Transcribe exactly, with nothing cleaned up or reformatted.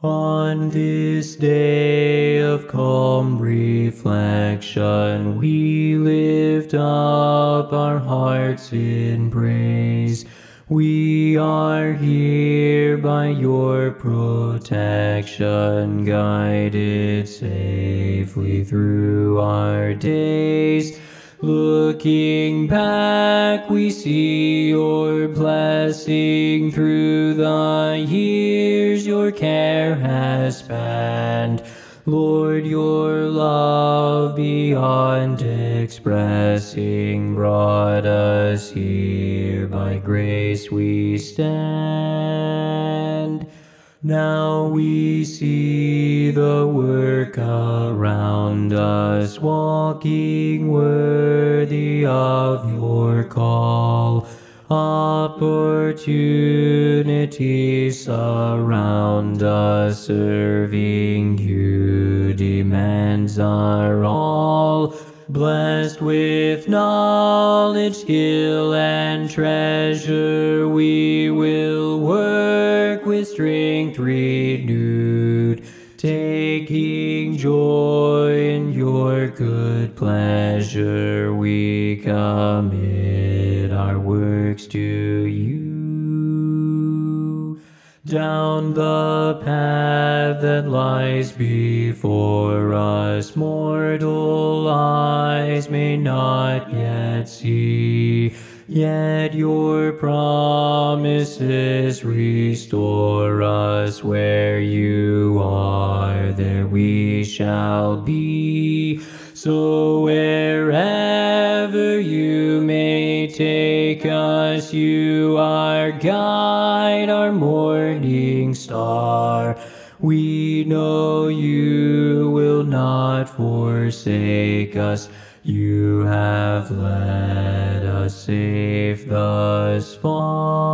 On this day of calm reflection, we lift up our hearts in praise. We are here by your protection, guided safely through our days. Looking back, we see your blessing through the years your care has spanned. Lord, your love beyond expressing brought us here. By grace we stand. Now we see the work around us, walking worthy of your call. Opportunities surround us, serving you demands our all. Blessed with knowledge, skill, and treasure, we will work with strength renewed, taking joy in your good pleasure. We commit our works to you. Down the path that lies before us, mortal eyes may not yet see, yet your promises restore us. Where you are, there we shall be. So wherever you may take us, you are guide, our morning star. We know you will not forsake us. You have led us safe thus far.